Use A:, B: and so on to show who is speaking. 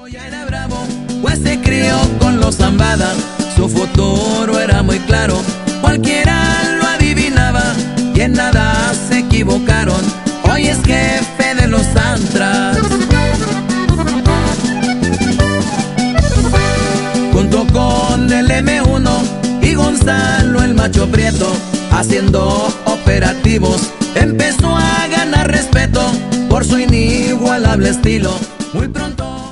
A: Ya era bravo, pues se crió con los Zambada. Su futuro era muy claro, cualquiera lo adivinaba y en nada se equivocaron. Hoy es jefe de los Antras, junto con el M1 y Gonzalo el Macho Prieto, haciendo operativos. Empezó a ganar respeto por su inigualable estilo. Muy pronto